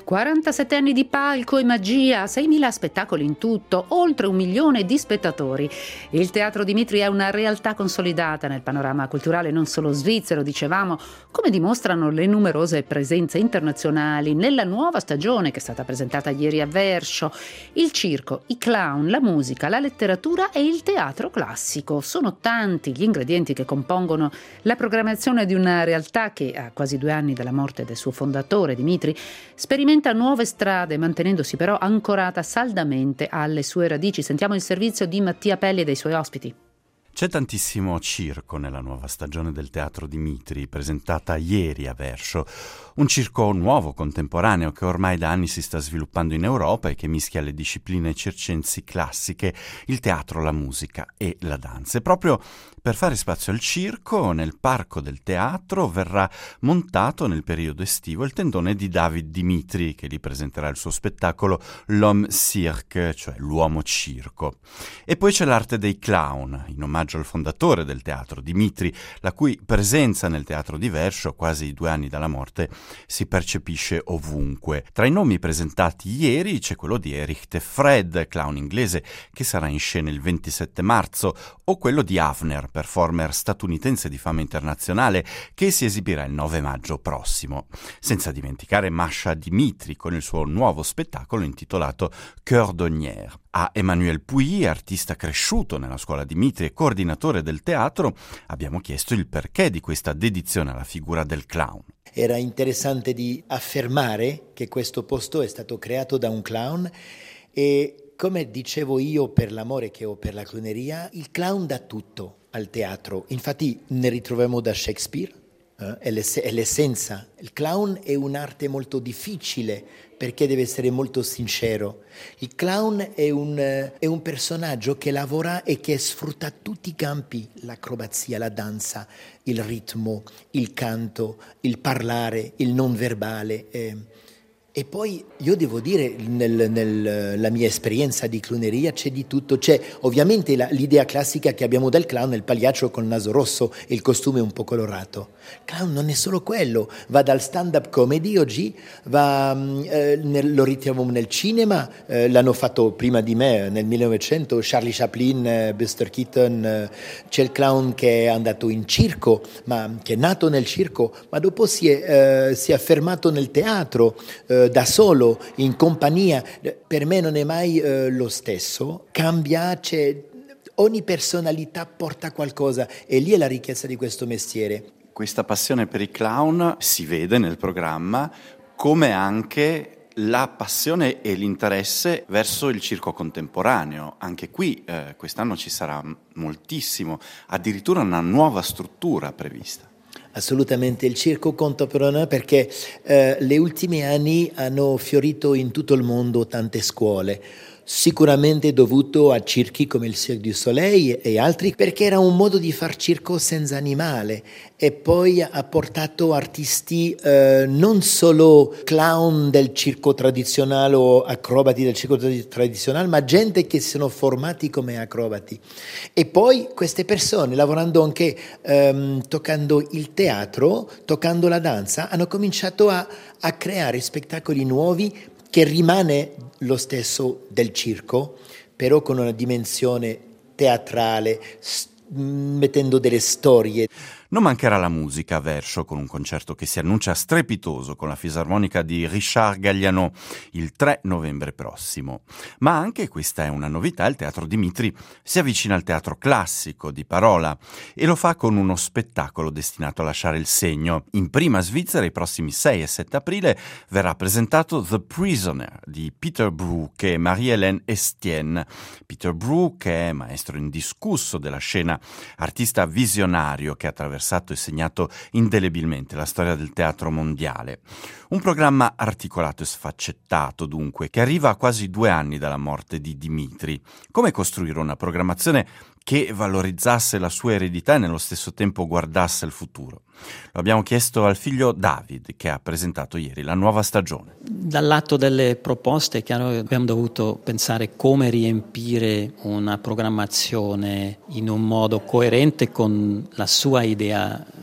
47 anni di palco e magia, 6.000 spettacoli in tutto, oltre 1 milione di spettatori. Il Teatro Dimitri è una realtà consolidata nel panorama culturale non solo svizzero, dicevamo, come dimostrano le numerose presenze internazionali nella nuova stagione che è stata presentata ieri a Verscho. Il circo, i clown, la musica, la letteratura e il teatro classico. Sono tanti gli ingredienti che compongono la programmazione di una realtà che, a quasi 2 anni dalla morte del suo fondatore, Dimitri, sperimenta nuove strade, mantenendosi però ancorata saldamente alle sue radici. Sentiamo il servizio di Mattia Pelli e dei suoi ospiti. C'è tantissimo circo nella nuova stagione del Teatro Dimitri, presentata ieri a Verscho. Un circo nuovo, contemporaneo, che ormai da anni si sta sviluppando in Europa e che mischia le discipline circensi classiche, il teatro, la musica e la danza. E proprio per fare spazio al circo, nel parco del teatro verrà montato nel periodo estivo il tendone di David Dimitri, che gli presenterà il suo spettacolo L'Homme Cirque, cioè l'uomo circo. E poi c'è l'arte dei clown, in omaggio al fondatore del teatro, Dimitri, la cui presenza nel teatro di Verscho, quasi 2 anni dalla morte, si percepisce ovunque. Tra i nomi presentati ieri c'è quello di Erich de Fred, clown inglese, che sarà in scena il 27 marzo, o quello di Avner, performer statunitense di fama internazionale, che si esibirà il 9 maggio prossimo. Senza dimenticare Masha Dimitri con il suo nuovo spettacolo intitolato Cœur d'Onière. A Emmanuel Puy, artista cresciuto nella scuola Dimitri e coordinatore del teatro, abbiamo chiesto il perché di questa dedizione alla figura del clown. Era interessante di affermare che questo posto è stato creato da un clown e, come dicevo io, per l'amore che ho per la clowneria, il clown dà tutto al teatro. Infatti ne ritroviamo da Shakespeare, è l'essenza. Il clown è un'arte molto difficile perché deve essere molto sincero. Il clown è un personaggio che lavora e che sfrutta tutti i campi, l'acrobazia, la danza, il ritmo, il canto, il parlare, il non verbale. E poi io devo dire, nella mia esperienza di clowneria c'è di tutto. C'è ovviamente l'idea classica che abbiamo del clown, il pagliaccio col naso rosso e il costume un po' colorato. Il clown non è solo quello, va dal stand-up comedy oggi, lo ritroviamo nel cinema, l'hanno fatto prima di me nel 1900, Charlie Chaplin, Buster Keaton, c'è il clown che è andato in circo, ma che è nato nel circo, ma dopo si è affermato nel teatro, da solo, in compagnia. Per me non è mai lo stesso, cambia, ogni personalità porta qualcosa e lì è la ricchezza di questo mestiere. Questa passione per i clown si vede nel programma, come anche la passione e l'interesse verso il circo contemporaneo. Anche qui quest'anno ci sarà moltissimo, addirittura una nuova struttura prevista. Assolutamente, il circo contemporaneo, perché gli ultimi anni hanno fiorito in tutto il mondo tante scuole, sicuramente dovuto a circhi come il Cirque du Soleil e altri, perché era un modo di far circo senza animale, e poi ha portato artisti non solo clown del circo tradizionale o acrobati del circo tradizionale, ma gente che si sono formati come acrobati. E poi queste persone, lavorando anche toccando il teatro, toccando la danza, hanno cominciato a creare spettacoli nuovi che rimane lo stesso del circo, però con una dimensione teatrale, mettendo delle storie. Non mancherà la musica a Verscho, con un concerto che si annuncia strepitoso con la fisarmonica di Richard Galliano il 3 novembre prossimo. Ma anche, questa è una novità, il Teatro Dimitri si avvicina al teatro classico di parola e lo fa con uno spettacolo destinato a lasciare il segno. In prima Svizzera, i prossimi 6 e 7 aprile, verrà presentato The Prisoner di Peter Brook e Marie-Hélène Estienne. Peter Brook è maestro indiscusso della scena, artista visionario che attraverso e segnato indelebilmente la storia del teatro mondiale. Un programma articolato e sfaccettato, dunque, che arriva a quasi 2 anni dalla morte di Dimitri. Come costruire una programmazione che valorizzasse la sua eredità e nello stesso tempo guardasse il futuro? Lo abbiamo chiesto al figlio David, che ha presentato ieri la nuova stagione. Dal lato delle proposte, chiaro, abbiamo dovuto pensare come riempire una programmazione in un modo coerente con la sua idea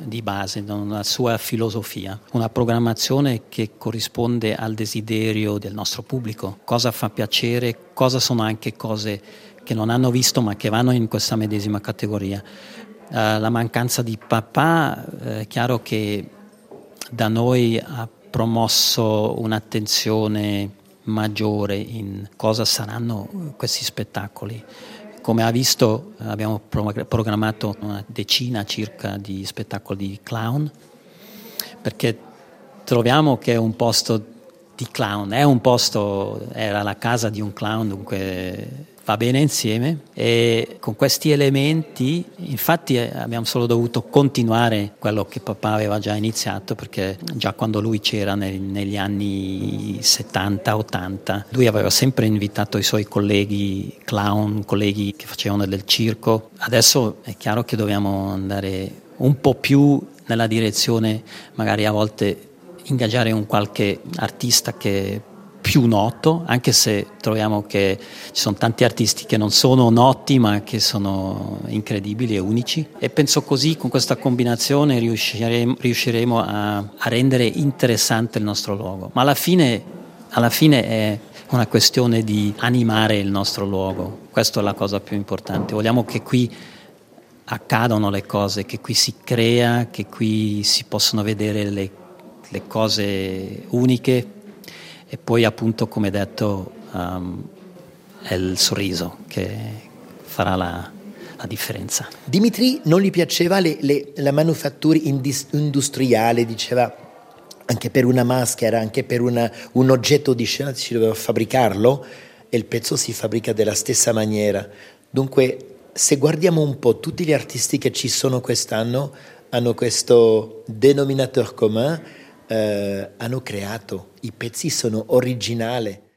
di base, una sua filosofia, una programmazione che corrisponde al desiderio del nostro pubblico, cosa fa piacere, cosa sono anche cose che non hanno visto ma che vanno in questa medesima categoria. La mancanza di papà è chiaro che da noi ha promosso un'attenzione maggiore in cosa saranno questi spettacoli. Come ha visto, abbiamo programmato una decina circa di spettacoli di clown, perché troviamo che è un posto di clown, era la casa di un clown, dunque va bene insieme, e con questi elementi infatti abbiamo solo dovuto continuare quello che papà aveva già iniziato, perché già quando lui c'era negli anni 70-80 lui aveva sempre invitato i suoi colleghi clown, colleghi che facevano del circo. Adesso è chiaro che dobbiamo andare un po' più nella direzione, magari a volte ingaggiare un qualche artista che più noto, anche se troviamo che ci sono tanti artisti che non sono noti ma che sono incredibili e unici, e penso così con questa combinazione riusciremo a rendere interessante il nostro luogo, ma alla fine è una questione di animare il nostro luogo, questa è la cosa più importante. Vogliamo che qui accadano le cose, che qui si crea, che qui si possono vedere le cose uniche. E poi appunto, come detto, è il sorriso che farà la differenza. Dimitri non gli piaceva la manifattura industriale, diceva anche per una maschera, anche per un oggetto di scena si doveva fabbricarlo e il pezzo si fabbrica della stessa maniera. Dunque, se guardiamo un po', tutti gli artisti che ci sono quest'anno hanno questo denominateur commun, hanno creato, i pezzi sono originali.